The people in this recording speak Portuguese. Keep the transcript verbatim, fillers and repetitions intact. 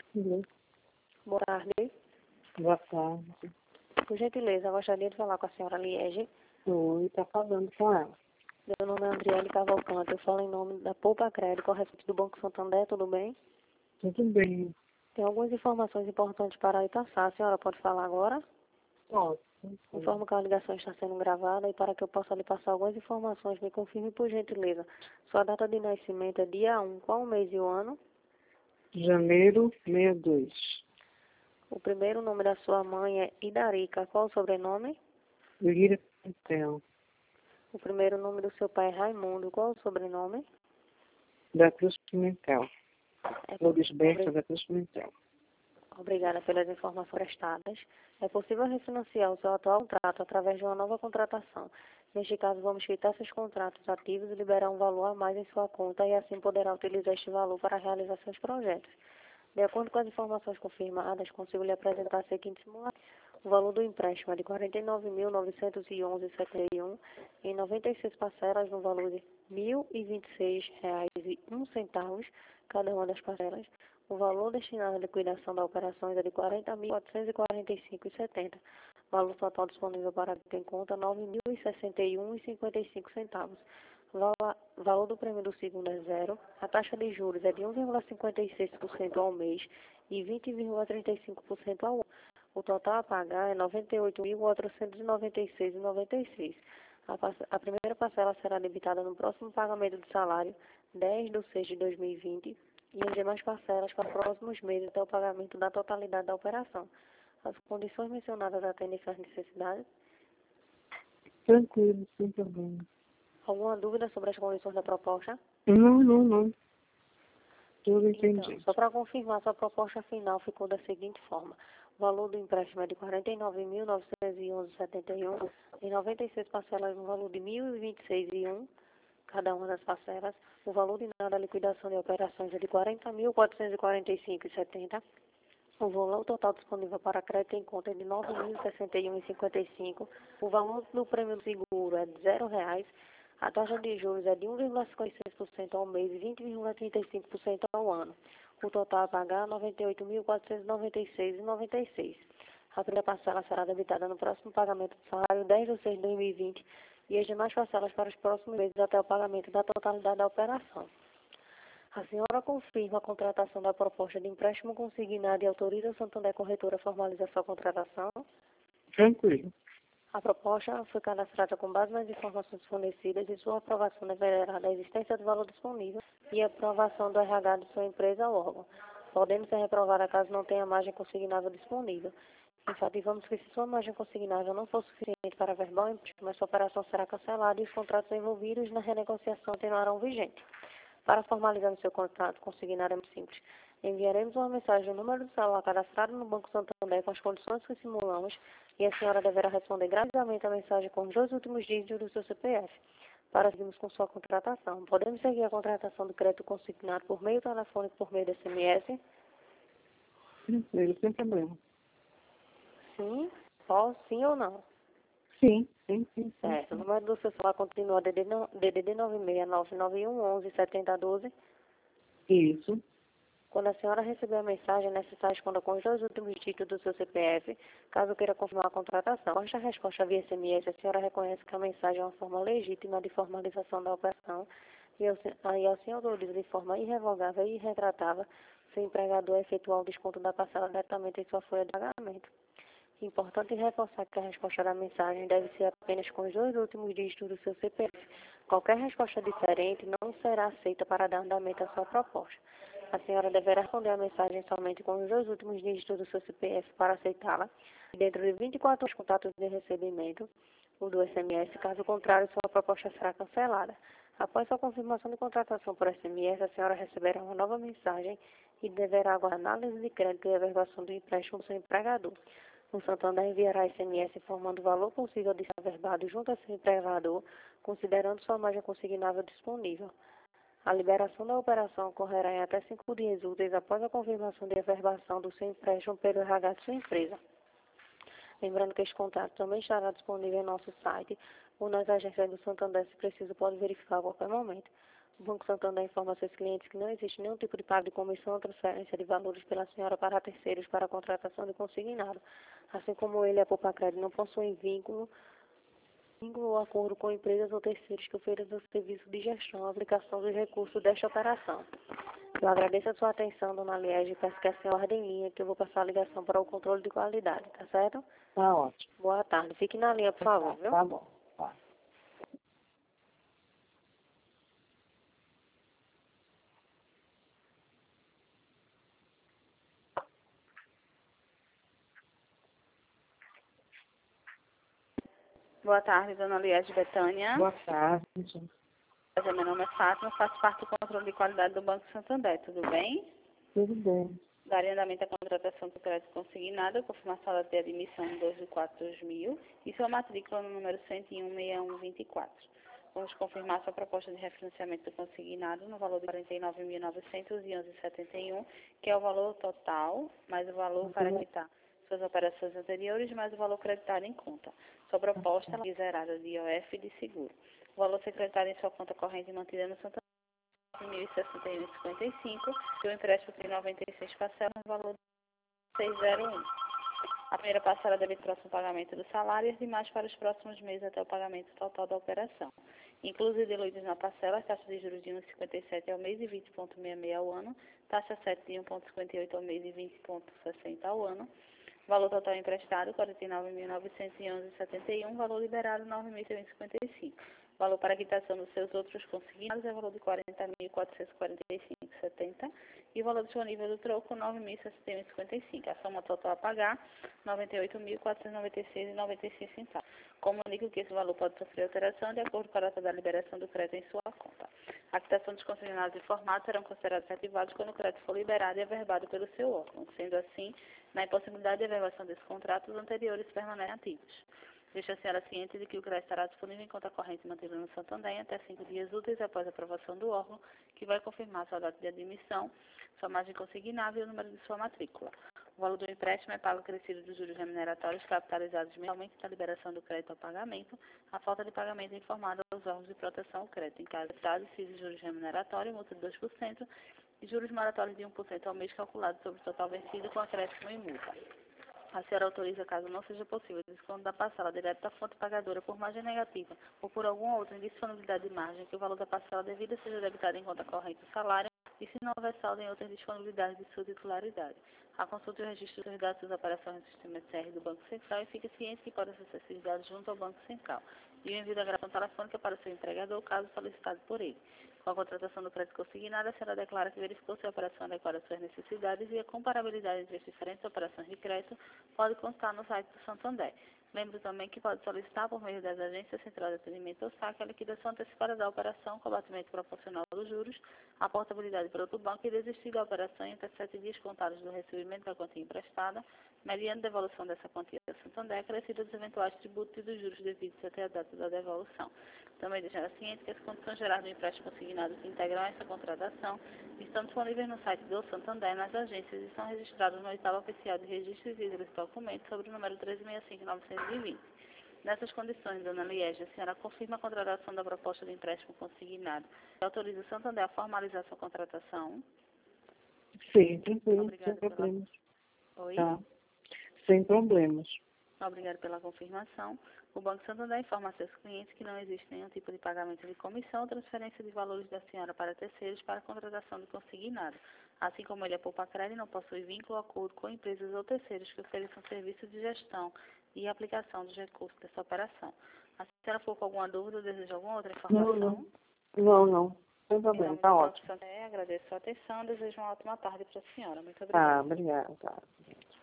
Uhum. Boa tarde. Boa tarde. Por gentileza, eu gostaria de falar com a senhora Liege. Oi, está falando com ela. Meu nome é Andriele Cavalcante. Eu falo em nome da Poupa Crédito, correspondente do Banco Santander. Tudo bem? Tudo bem. Tem algumas informações importantes para lhe passar. A senhora pode falar agora? Posso. Informo que a ligação está sendo gravada e para que eu possa lhe passar algumas informações, me confirme por gentileza. Sua data de nascimento é dia um. Qual o mês e o ano? Janeiro sessenta e dois. O primeiro nome da sua mãe é Idarica. Qual o sobrenome? Lira Pimentel. O primeiro nome do seu pai é Raimundo. Qual o sobrenome? Da Cruz Pimentel. É Logisberto obri- da Cruz Pimentel. Obrigada pelas informações prestadas. É possível refinanciar o seu atual contrato através de uma nova contratação. Neste caso, vamos quitar seus contratos ativos e liberar um valor a mais em sua conta e assim poderá utilizar este valor para realizar seus projetos. De acordo com as informações confirmadas, consigo lhe apresentar a seguinte simulação. O valor do empréstimo é de quarenta e nove mil novecentos e onze vírgula setenta e um em noventa e seis parcelas no valor de mil e vinte e seis reais e um centavos cada uma das parcelas. O valor destinado à liquidação das operações é de quarenta mil quatrocentos e quarenta e cinco reais e setenta centavos. Valor total disponível para quem conta nove mil e sessenta e um reais e cinquenta e cinco centavos. Vala- Valor do prêmio do segundo é zero. A taxa de juros é de um vírgula cinquenta e seis por cento ao mês e vinte vírgula trinta e cinco por cento ao ano. O total a pagar é noventa e oito mil quatrocentos e noventa e seis reais e noventa e seis centavos. A, parce- a primeira parcela será debitada no próximo pagamento do salário, dez de seis de dois mil e vinte, e as demais parcelas para os próximos meses até o pagamento da totalidade da operação. As condições mencionadas atendem às necessidades. Tranquilo, sem problema. Alguma dúvida sobre as condições da proposta? Não, não, não. Tudo Então, entendi. só para confirmar, sua proposta final ficou da seguinte forma. O valor do empréstimo é de quarenta e nove mil novecentos e onze vírgula setenta e um, em noventa e seis parcelas no valor de mil e vinte e seis reais e um, cada uma das parcelas. O valor de nada da liquidação de operações é de quarenta mil quatrocentos e quarenta e cinco reais e setenta centavos. O valor total disponível para crédito em conta é de nove mil e sessenta e um reais e cinquenta e cinco centavos. O valor do prêmio do seguro é de zero reais. A taxa de juros é de um vírgula cinquenta e seis por cento ao mês e vinte vírgula trinta e cinco por cento ao ano. O total a pagar é noventa e oito mil quatrocentos e noventa e seis reais e noventa e seis centavos. A primeira parcela será debitada no próximo pagamento do salário dez de seis de dois mil e vinte e as demais parcelas para os próximos meses até o pagamento da totalidade da operação. A senhora confirma a contratação da proposta de empréstimo consignado e autoriza o Santander Corretora a formalizar sua contratação? Tranquilo. A proposta foi cadastrada com base nas informações fornecidas e sua aprovação deverá da existência do valor disponível e a aprovação do R H de sua empresa ou órgão, podendo ser reprovada caso não tenha margem consignável disponível. Enfatizamos que se sua margem consignável não for suficiente para verbal empréstimo, essa operação será cancelada e os contratos envolvidos na renegociação continuarão vigentes. Para formalizar o seu contrato consignado é muito simples. Enviaremos uma mensagem no número do celular cadastrado no Banco Santander com as condições que simulamos e a senhora deverá responder gradualmente a mensagem com os dois últimos dígitos do seu C P F. Para seguirmos com sua contratação, podemos seguir a contratação do crédito consignado por meio telefônico por meio de S M S? Tranquilo, sem problema. Sim? Posso? Sim ou não? Sim, sim, sim, sim. Certo. O número do seu celular continua D D nove seis nove nove um onze setenta doze. Isso. Quando a senhora receber a mensagem, é necessário responder com os dois últimos dígitos do seu C P F, caso queira confirmar a contratação. Após a resposta via S M S, a senhora reconhece que a mensagem é uma forma legítima de formalização da operação e ao se- aí assim autoriza de forma irrevogável e irretratável seu empregador a efetuar o desconto da parcela diretamente em sua folha de pagamento. Importante reforçar que a resposta da mensagem deve ser apenas com os dois últimos dígitos do seu C P F. Qualquer resposta diferente não será aceita para dar andamento à sua proposta. A senhora deverá responder a mensagem somente com os dois últimos dígitos do seu C P F para aceitá-la. E dentro de vinte e quatro horas, contatos de recebimento, o do S M S, caso contrário, sua proposta será cancelada. Após sua confirmação de contratação por S M S, a senhora receberá uma nova mensagem e deverá aguardar análise de crédito e averbação do empréstimo do seu empregador. O Santander enviará S M S informando o valor possível de ser averbado junto ao seu empregador, considerando sua margem consignável disponível. A liberação da operação ocorrerá em até cinco dias úteis após a confirmação de averbação do seu empréstimo pelo R H de sua empresa. Lembrando que este contrato também estará disponível em nosso site ou nas agências do Santander, se preciso, pode verificar a qualquer momento. O Banco Santander informa a seus clientes que não existe nenhum tipo de pago de comissão ou transferência de valores pela senhora para terceiros para a contratação de consignado. Assim como ele e a Popacred não possuem vínculo, vínculo ou acordo com empresas ou terceiros que ofereçam serviço de gestão ou aplicação dos recursos desta operação. Eu agradeço a sua atenção, dona Liege, e peço que a senhora guarde em linha, que eu vou passar a ligação para o controle de qualidade, tá certo? Tá ótimo. Boa tarde. Fique na linha, por favor, Tá, viu? tá bom. Tá. Boa tarde, dona Liege Betânia. Boa tarde. Meu nome é Fátima, faço parte do controle de qualidade do Banco Santander, tudo bem? Tudo bem. Daria andamento à contratação do crédito consignado, confirmação da de admissão em dois de quatro de dois mil e sua matrícula no número cento e um, sessenta e um, vinte e quatro. Vamos confirmar sua proposta de refinanciamento do consignado no valor de quarenta e nove mil novecentos e onze vírgula setenta e um, que é o valor total, mais o valor para quitar suas operações anteriores, mais o valor creditado em conta. Sua proposta é zerada de I O F e de seguro. O valor secretário em sua conta corrente mantida no Santander é mil e sessenta e um vírgula cinquenta e cinco, e o empréstimo tem noventa e seis parcelas no valor de seiscentos e um. A primeira parcela deve ir próximo pagamento do salário e as demais para os próximos meses até o pagamento total da operação. Inclusive diluídos na parcela, taxa de juros de um vírgula cinquenta e sete ao mês e vinte vírgula sessenta e seis ao ano, taxa sete de um vírgula cinquenta e oito ao mês e vinte vírgula sessenta ao ano. Valor total emprestado, quarenta e nove mil novecentos e onze vírgula setenta e um, valor liberado, nove mil trezentos e cinquenta e cinco. Valor para quitação dos seus outros consignados é valor de quarenta mil quatrocentos e quarenta e cinco vírgula setenta e o valor disponível do troco, nove mil sessenta e um vírgula cinquenta e cinco. A soma total a pagar, noventa e oito mil quatrocentos e noventa e seis vírgula noventa e seis centavos. Comunico que esse valor pode sofrer alteração de acordo com a data da liberação do crédito em sua conta. A quitação dos consignados informados serão considerados ativados quando o crédito for liberado e averbado pelo seu órgão. Sendo assim, na impossibilidade de averbação desse contrato, os anteriores permanecem ativos. Deixa a senhora ciente de que o crédito estará disponível em conta corrente mantida no Santander até cinco dias úteis após a aprovação do órgão, que vai confirmar sua data de admissão, sua margem consignável e o número de sua matrícula. O valor do empréstimo é pago acrescido dos juros remuneratórios capitalizados mensalmente da liberação do crédito ao pagamento. A falta de pagamento é informada aos órgãos de proteção ao crédito. Em caso de caso, se juros remuneratórios, multa de dois por cento e juros moratórios de um por cento ao mês calculado sobre o total vencido com acréscimo e multa. A senhora autoriza, caso não seja possível, o desconto da parcela direto da fonte pagadora por margem negativa ou por alguma outra indisponibilidade de margem, que o valor da parcela devida seja debitado em conta corrente do salário e se não houver saldo em outras disponibilidades de sua titularidade. A consulta e o registro dos dados das operações no sistema C R do Banco Central e fique ciente que podem ser acessíveis junto ao Banco Central. E o envio da gravação telefônica para o seu empregador, caso solicitado por ele. Com a contratação do crédito consignado, a senhora declara que verificou se a operação adequada às suas necessidades e a comparabilidade entre as diferentes operações de crédito pode constar no site do Santander. Lembro também que pode solicitar, por meio das agências Central de Atendimento ou S A C, a liquidação antecipada da operação com abatimento proporcional dos juros, a portabilidade para outro banco e desistir da operação em até sete dias contados do recebimento da quantia emprestada, mediante devolução dessa quantia ao Santander, acrescida dos eventuais tributos e dos juros devidos até a data da devolução. Também deixar ciente que as condições gerais do empréstimo consignado que integram essa contratação estão disponíveis no site do Santander, nas agências e são registrados no oitavo oficial de registros e de documentos sobre o número treze sessenta e cinco novecentos e vinte. Nessas condições, dona Liege, a senhora confirma a contratação da proposta de empréstimo consignado e autoriza o Santander a formalizar sua contratação? Sim, tranquilo, Obrigada sem problemas. Pela... Oi? Tá. Sem problemas. Obrigada pela confirmação. O Banco Santander informa a seus clientes que não existe nenhum tipo de pagamento de comissão ou transferência de valores da senhora para terceiros para a contratação de consignado. Assim como ele, a Popacred, não possui vínculo ou acordo com empresas ou terceiros que ofereçam serviços de gestão e aplicação dos recursos dessa operação. A senhora ficou com alguma dúvida ou deseja alguma outra informação? Não, não. Não, não. Sem Em problema, nome tá do Banco ótimo. Santander, agradeço a sua atenção. Desejo uma ótima tarde para a senhora. Muito Tá, obrigada. obrigada. Tá.